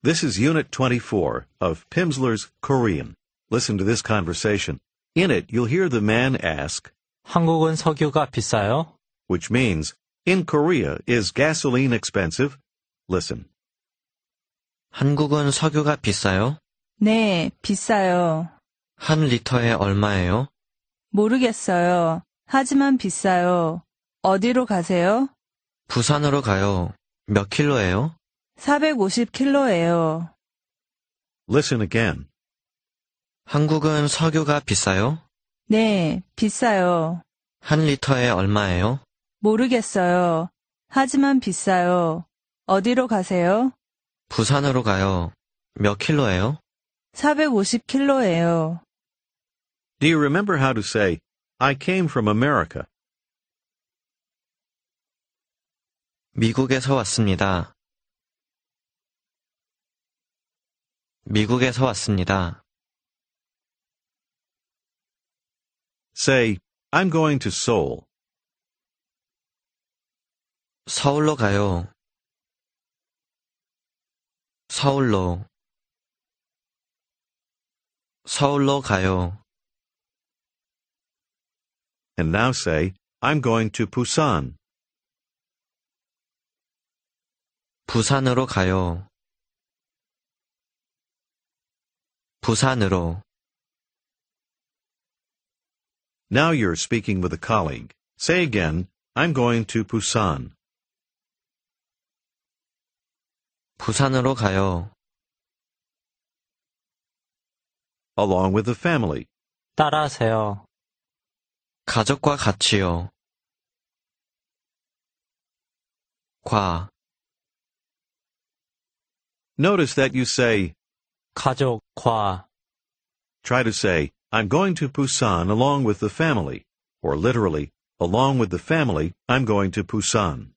This is Unit 24 of Pimsleur's Korean. Listen to this conversation. In it, you'll hear the man ask, 한국은 석유가 비싸요? which means, in Korea, is gasoline expensive? Listen. 한국은 석유가 비싸요? 네, 비싸요. 한 리터에 얼마예요? 모르겠어요. 하지만 비싸요. 어디로 가세요? 부산으로 가요. 몇 킬로예요? 450kg예요. Listen again. 한국은 석유가 비싸요? 네, 비싸요. 한 리터에 얼마예요? 모르겠어요. 하지만 비싸요. 어디로 가세요? 부산으로 가요. 몇 킬로예요? 450kg예요. Do you remember how to say, I came from America? 미국에서 왔습니다. 미국에서 왔습니다. Say, I'm going to Seoul. 서울로 가요. 서울로. 서울로 가요. And now say, I'm going to Busan. 부산으로 가요. 부산으로. Now you're speaking with a colleague. Say again, I'm going to Busan. 부산으로 가요. Along with the family. 따라하세요. 가족과 같이요. 과. Notice that you say, 가족과. try to say, I'm going to Busan along with the family, or literally, along with the family, I'm going to Busan.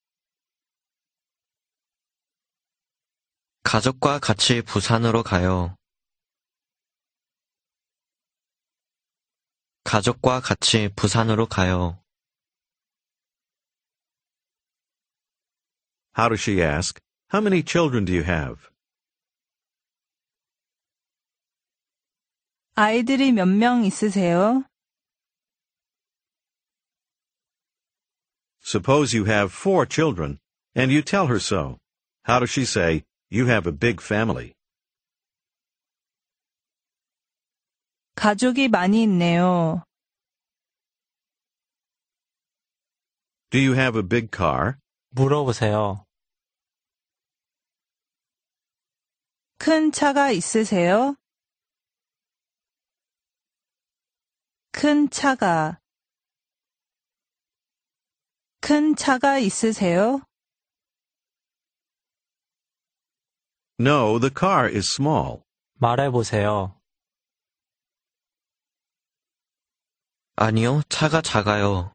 가족과 같이 부산으로 가요. 가족과 같이 부산으로 가요. How does she ask? How many children do you have? 아이들이 몇 명 있으세요? Suppose you have 4 children, and you tell her so. How does she say, you have a big family? 가족이 많이 있네요. Do you have a big car? 물어보세요. 큰 차가 있으세요? 큰 차가 있으세요? No, the car is small. 말해보세요. 아니요, 차가 작아요.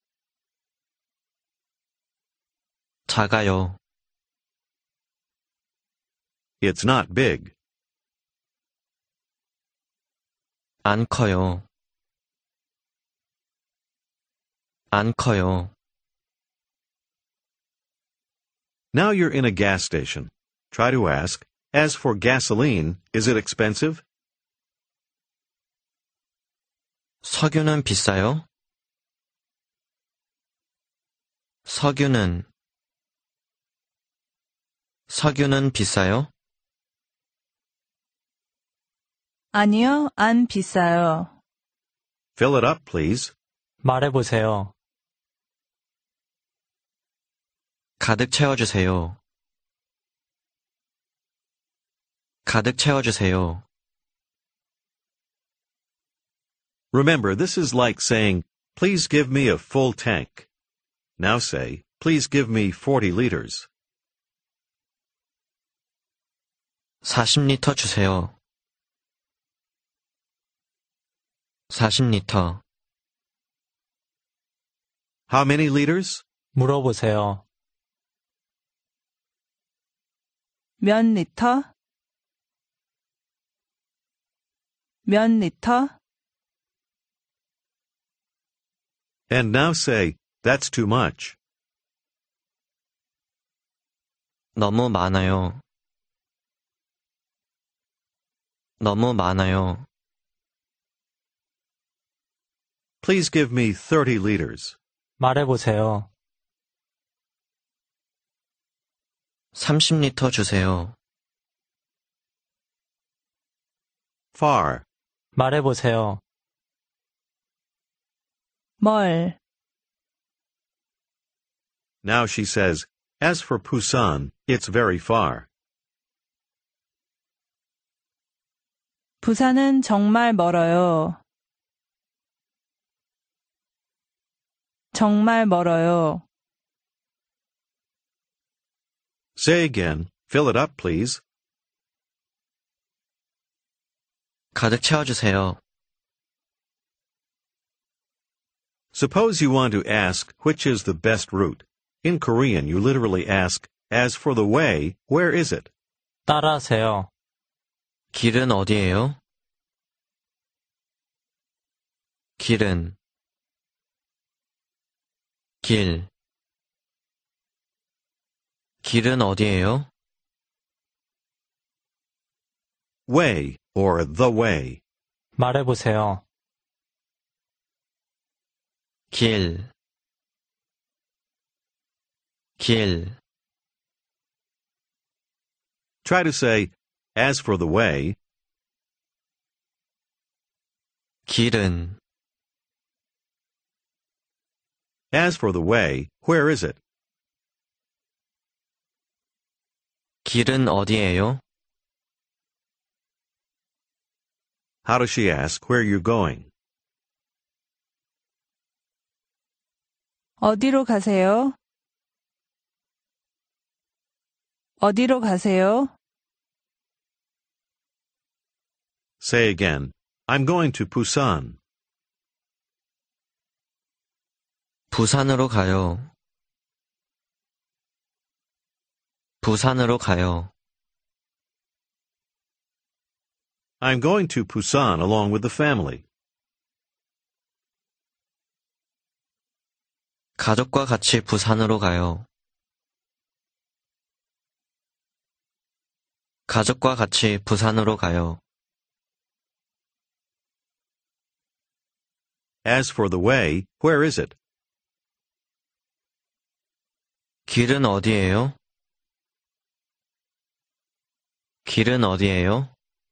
작아요. It's not big. 안 커요. 안 커요. Now you're in a gas station. Try to ask, as for gasoline, is it expensive? 석유는 비싸요? 석유는 비싸요? 아니요, 안 비싸요. Fill it up, please. 말해보세요. 가득 채워주세요. 가득 채워주세요. Remember, this is like saying, please give me a full tank. Now say, please give me 40 liters. 40리터 주세요. 40리터. How many liters? 물어보세요. 몇 리터? 몇 리터? And now say, that's too much. 너무 많아요. 너무 많아요. Please give me 30 liters. 말해보세요. 30리터 주세요. Far. 말해보세요. 멀, Now she says, as for Busan, it's very far. 부산은 정말 멀어요. 정말 멀어요. Say again, fill it up, please. 가득 채워주세요. Suppose you want to ask which is the best route. In Korean, you literally ask, as for the way, where is it? 따라하세요. 길은 어디예요? 길은 길 길은 어디예요? Way, or the way. 말해보세요. 길 Try to say, as for the way, 길은 as for the way, where is it? 길은 어디예요? How does she ask where you're going? 어디로 가세요? 어디로 가세요? Say again, I'm going to Busan. 부산으로 가요. 부산으로 가요. I'm going to Busan along with the family. 가족과 같이 부산으로 가요. 가족과 같이 부산으로 가요. As for the way, where is it? 길은 어디예요? 길은 어디예요?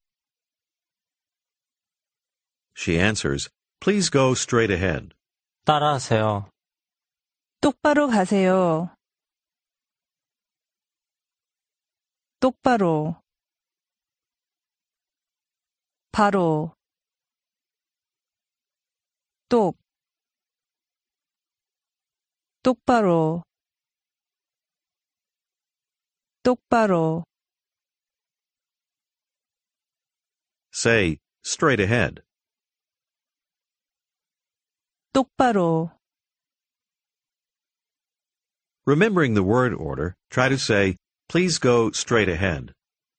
She answers, please go straight ahead. 따라하세요. 똑바로 가세요. 똑바로. 바로. 똑바로. 똑바로. Say, straight ahead. 똑바로. Remembering the word order, try to say, please go straight ahead.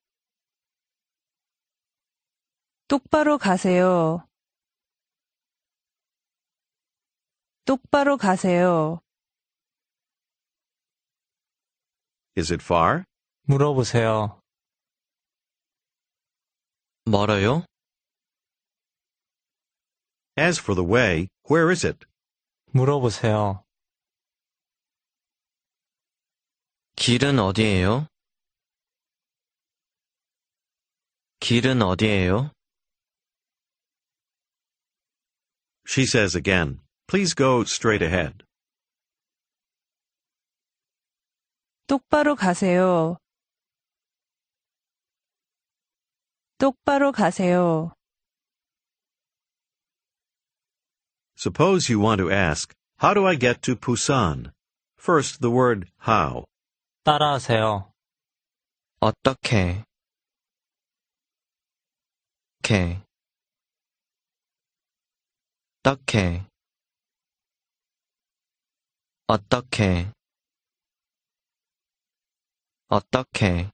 똑바로 가세요. 똑바로 가세요. Is it far? 물어보세요. 멀어요? As for the way, where is it? 물어보세요. 길은 어디예요? 길은 어디예요? She says again, please go straight ahead. 똑바로 가세요. 똑바로 가세요. Suppose you want to ask, how do I get to Busan? First, the word how. 따라하세요. 어떻게 어떻게 어떻게 어떻게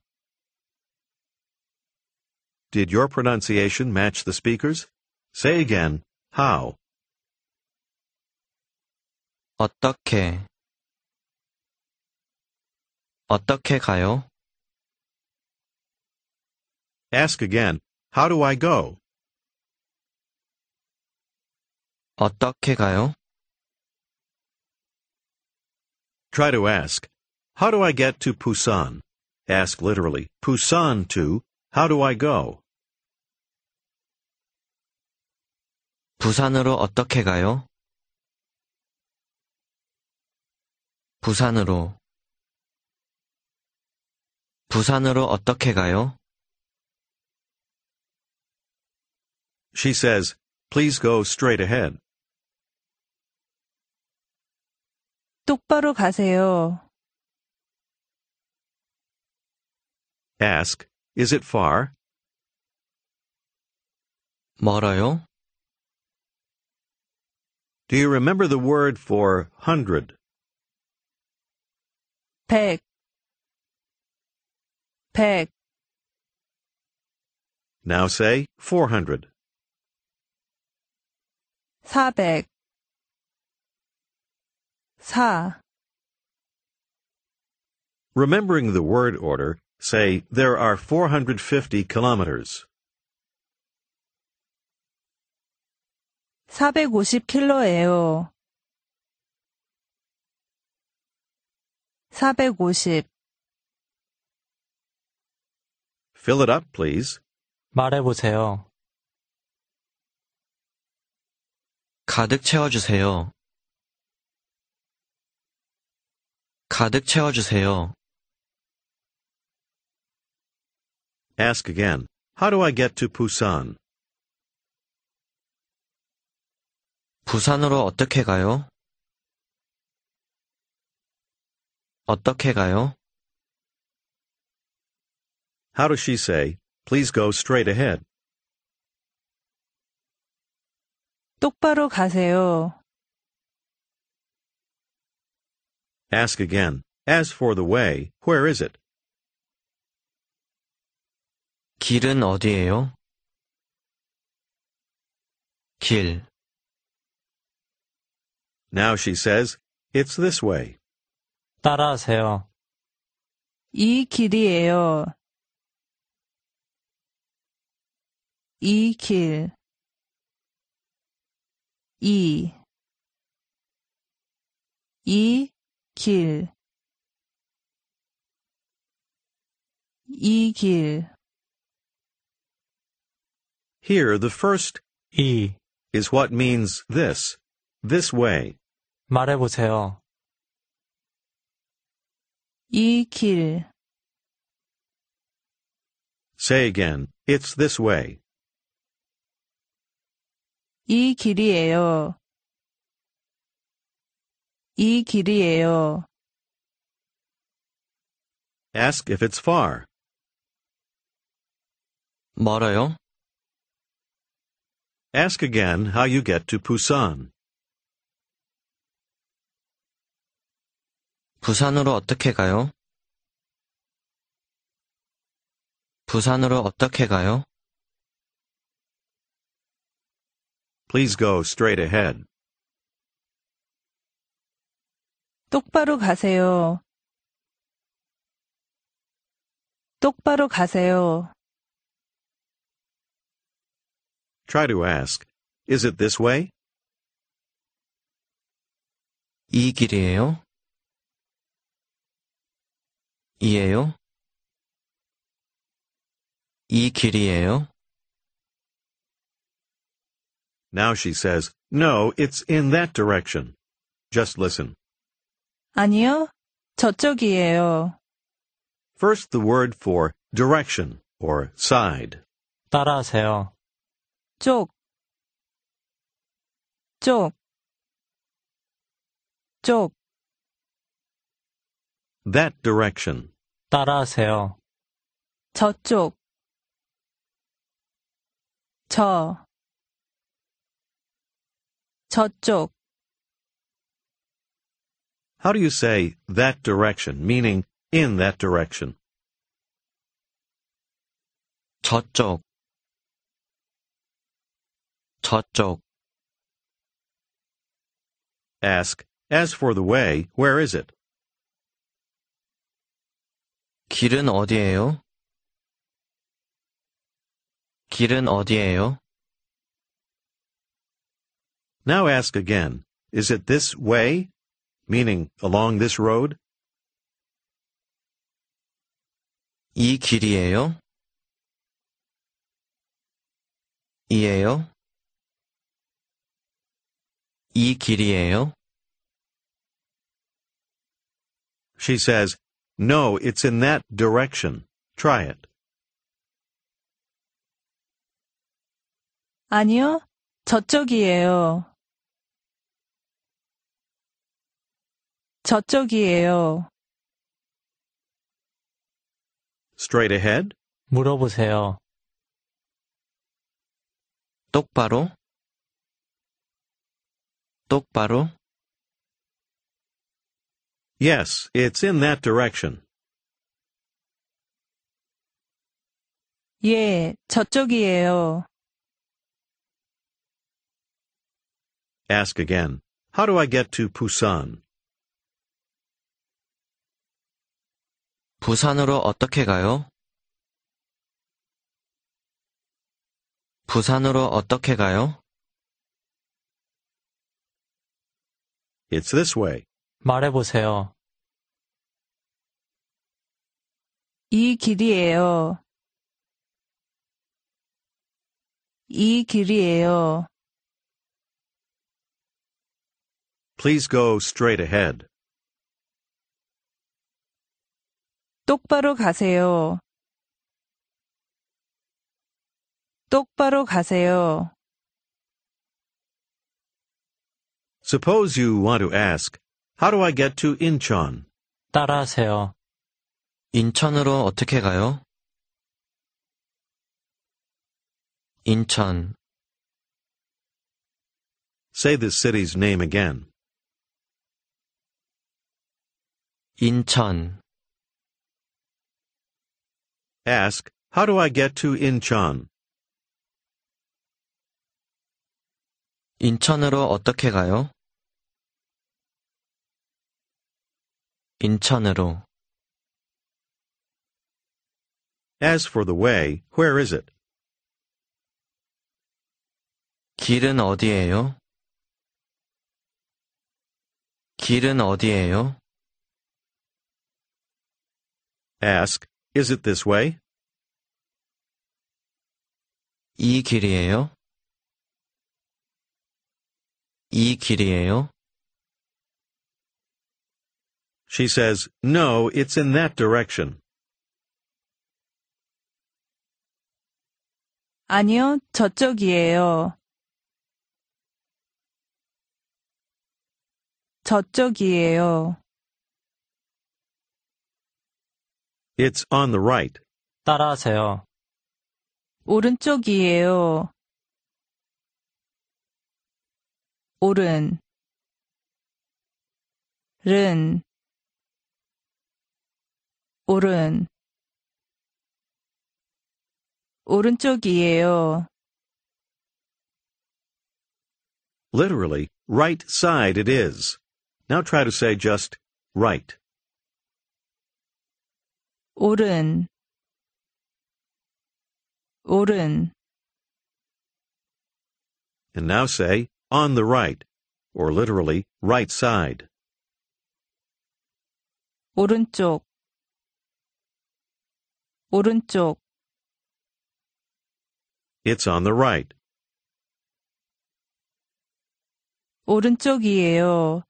Did your pronunciation match the speaker's? Say again, how. 어떻게 어떻게 가요? Ask again, How do I go? 어떻게 가요? Try to ask, how do I get to Busan? Ask literally, Busan to, how do I go? 부산으로 어떻게 가요? 부산으로 어떻게 가요? She says, please go straight ahead. 똑바로 가세요. Ask, is it far? 멀어요? Do you remember the word for 100? 100. Now say 400. 400. 4. Remembering the word order, say there are 450 kilometers. 450km예요. 450. Fill it up, please. 말해보세요. 가득 채워주세요. 가득 채워주세요. Ask again, how do I get to Busan? 부산으로 어떻게 가요? 어떻게 가요? How does she say, please go straight ahead? 똑바로 가세요. Ask again, as for the way, where is it? 길은 어디예요? 길. Now she says, it's this way. 따라하세요. 이 길이에요. 이 길. 이 길. 이 길. Here, the first 이. is what means this way. 말해보세요. 이 길. Say again, it's this way. 이 길이에요. 이 길이에요. Ask if it's far. 멀어요? Ask again how you get to Busan. 부산으로 어떻게 가요? 부산으로 어떻게 가요? Please go straight ahead. 똑바로 가세요. 똑바로 가세요. Try to ask, is it this way? 이 길이에요? 이에요? 이 길이에요? Now she says, no, it's in that direction. Just listen. 아니요, 저쪽이에요. First, the word for direction or side. 따라하세요. 쪽. That direction. 따라하세요. 저쪽. 저쪽. How do you say that direction, meaning in that direction? 저쪽. Ask, as for the way, where is it? 길은 어디예요? 길은 어디예요? Now ask again, is it this way? Meaning, along this road? 이 길이에요? 이에요? 이 길이에요? She says, no, it's in that direction. Try it. 아니요, 저쪽이에요. 저쪽이에요. Straight ahead? 물어보세요. 똑바로? 똑바로? Yes, it's in that direction. 예, 저쪽이에요. Ask again, how do I get to Busan? 부산으로 어떻게 가요? 부산으로 어떻게 가요? It's this way. 말해보세요. 이 길이에요. 이 길이에요. Please go straight ahead. 똑바로 가세요. 똑바로 가세요. Suppose you want to ask, how do I get to Incheon? 따라하세요. 인천으로 어떻게 가요? 인천, Say the city's name again. 인천, Ask, how do I get to Incheon? 인천으로 어떻게 가요? 인천으로. As for the way, where is it? 길은 어디예요? 길은 어디예요? Ask, is it this way? 이 길이에요? 이 길이에요? She says, no, it's in that direction. 아니요, 저쪽이에요. 저쪽이에요. It's on the right. 따라하세요. 오른쪽이에요. 오른, 른, 오른, 오른쪽이에요. Literally, right side it is. Now try to say just right. 오른, 오른, And now say on the right, or literally right side. 오른쪽, 오른쪽, It's on the right. 오른쪽이에요.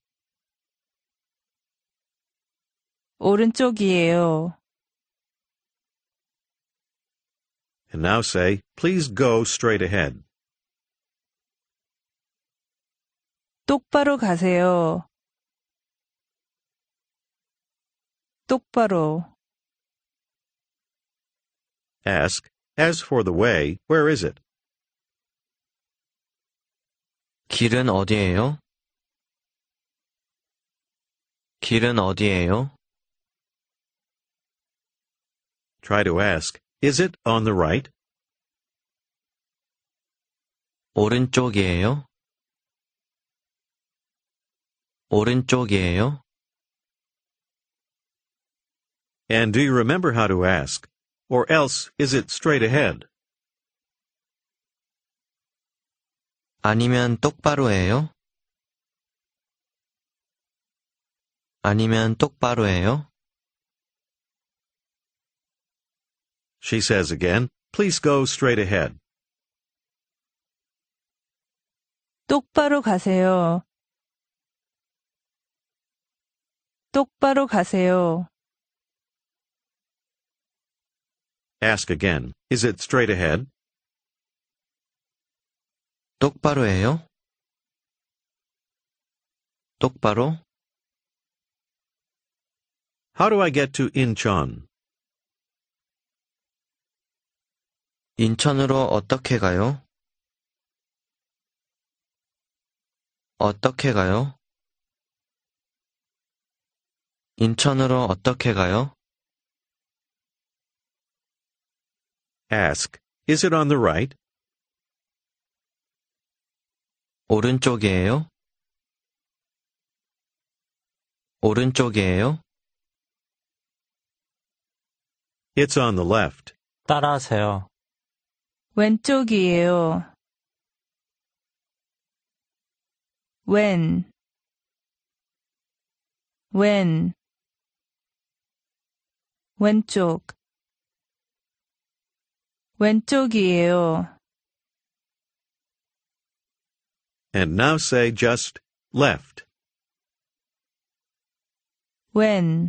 오른쪽이에요. And now say, please go straight ahead. 똑바로 가세요. 똑바로. Ask, as for the way, where is it? 길은 어디예요? 길은 어디예요? Try to ask, is it on the right? 오른쪽이에요? 오른쪽이에요? And do you remember how to ask? Or else, is it straight ahead? 아니면 똑바로 해요? 아니면 똑바로 해요? She says again, please go straight ahead. 똑바로 가세요. 똑바로 가세요. Ask again, is it straight ahead? 똑바로 해요? 똑바로? How do I get to Incheon? 인천으로 어떻게 가요? 어떻게 가요? 인천으로 어떻게 가요? Ask, is it on the right? 오른쪽이에요? 오른쪽이에요? It's on the left. 따라하세요. 왼쪽이에요. 왼 왼쪽 왼쪽이에요. And now say just left. 왼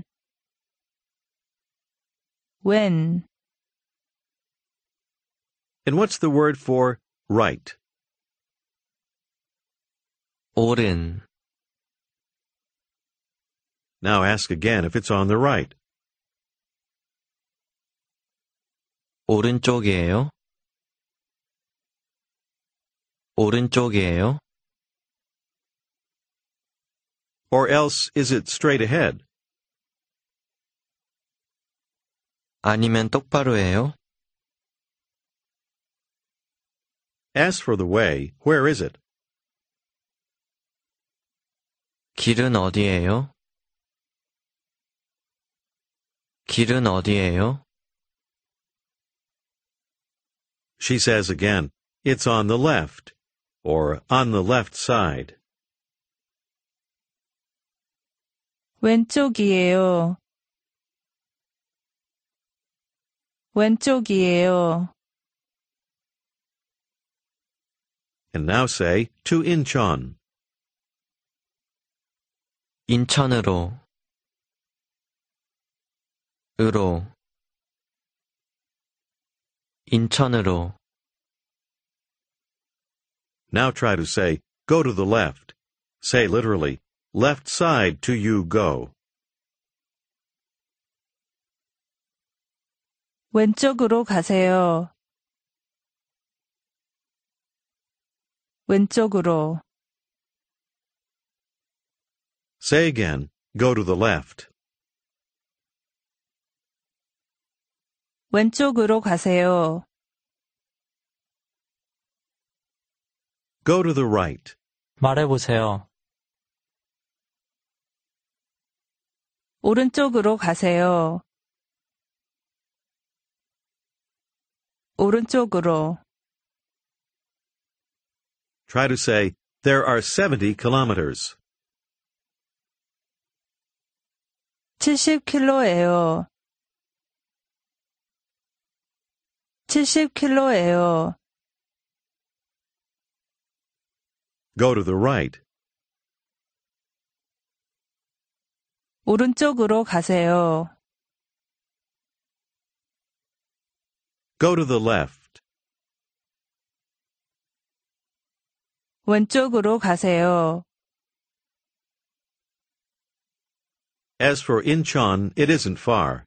And what's the word for right? 오른, Now ask again if it's on the right. 오른쪽이에요? 오른쪽이에요? Or else, is it straight ahead? 아니면 똑바로 해요? As for the way, where is it? 길은 어디예요? 길은 어디예요? She says again, it's on the left, or on the left side. 왼쪽이에요. 왼쪽이에요. And now say, to Incheon. 인천으로, 으로, 인천으로. Now try to say, go to the left. Say literally, left side to you go. 왼쪽으로 가세요. 왼쪽으로. Say again, go to the left. 왼쪽으로 가세요. Go to the right. 말해보세요. 오른쪽으로 가세요. 오른쪽으로. Try to say, there are 70 kilometers. 70km예요. 70km예요. Go to the right. 오른쪽으로 가세요. Go to the left. 왼쪽으로 가세요. As for Incheon, it isn't far.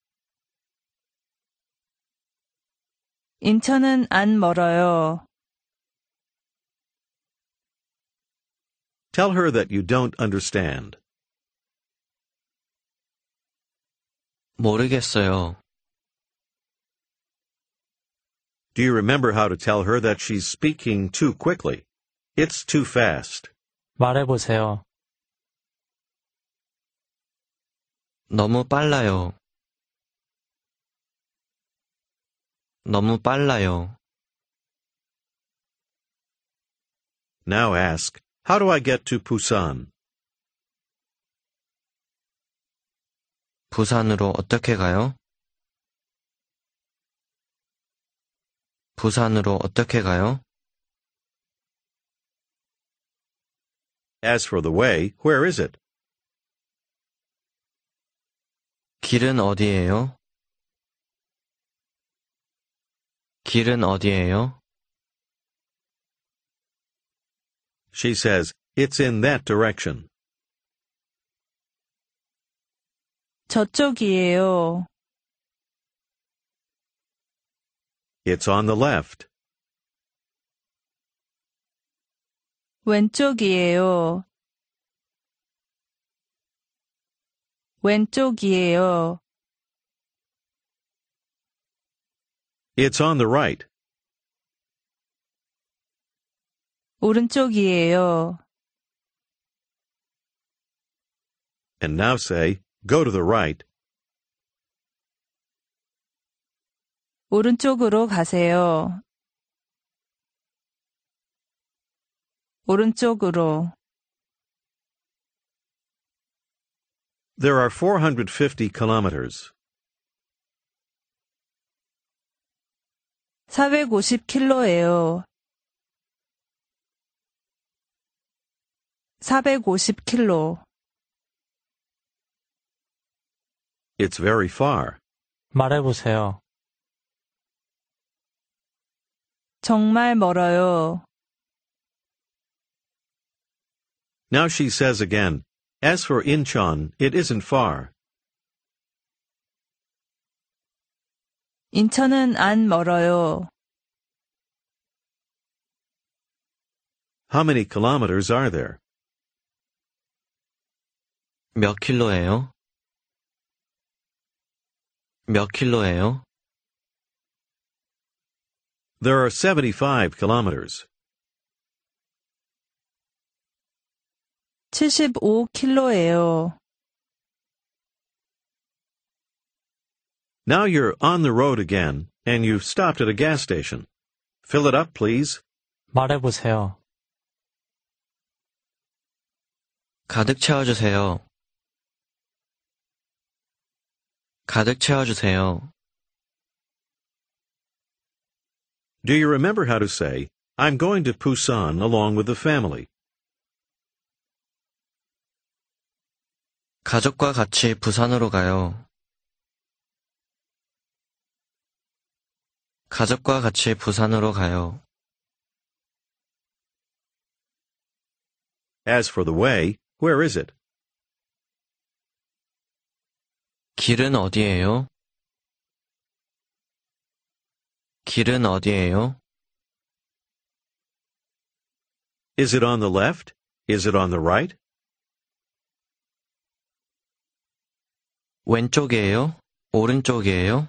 인천은 안 멀어요. Tell her that you don't understand. 모르겠어요. Do you remember how to tell her that she's speaking too quickly? It's too fast. 말해보세요. 너무 빨라요. 너무 빨라요. Now ask, how do I get to Busan? 부산으로 어떻게 가요? 부산으로 어떻게 가요? As for the way, where is it? 길은 어디예요? 길은 어디예요? She says, it's in that direction. 저쪽이에요. It's on the left. 왼쪽이에요. 왼쪽이에요. It's on the right. 오른쪽이에요. And now say, go to the right. 오른쪽으로 가세요. 오른쪽으로. There are 450 kilometers. 450킬로예요. 450킬로. It's very far. 말해보세요. 정말 멀어요. Now she says again, as for Incheon, it isn't far. 인천은 안 멀어요. How many kilometers are there? 몇 킬로예요? 몇 킬로예요? There are 75 kilometers. 75킬로예요. Now you're on the road again, and you've stopped at a gas station. Fill it up, please. 말해보세요. 가득 채워주세요. 가득 채워주세요. Do you remember how to say, I'm going to Busan along with the family? 가족과 같이 부산으로 가요. 가족과 같이 부산으로 가요. As for the way, where is it? 길은 어디예요? 길은 어디예요? Is it on the left? Is it on the right? 왼쪽이에요? 오른쪽이에요?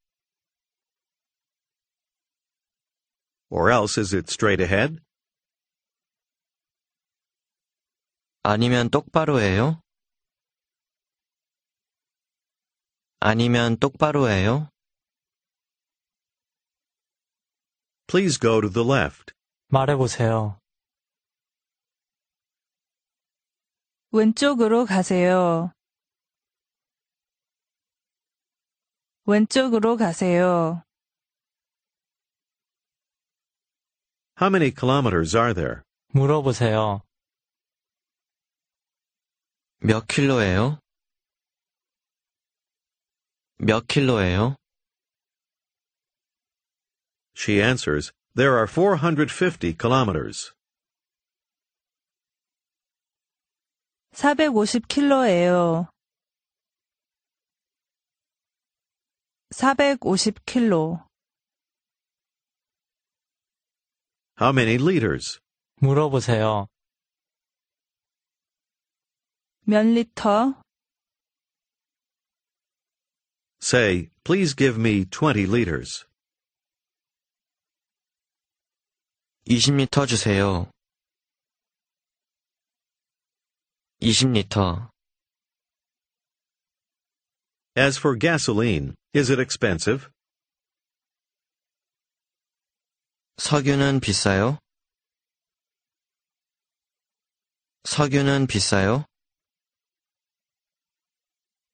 Or else is it straight ahead? 아니면 똑바로예요? 아니면 똑바로예요? Please go to the left. 말해보세요. 왼쪽으로 가세요. 왼쪽으로 가세요. How many kilometers are there? 물어보세요. 몇 킬로예요? 몇 킬로예요? She answers, there are 450 kilometers. 450킬로예요. 450킬로. How many liters? 물어보세요. 몇 리터? Say, please give me 20 liters. 20리터 주세요. 20리터. As for gasoline, is it expensive? 석유는 비싸요? 석유는 비싸요?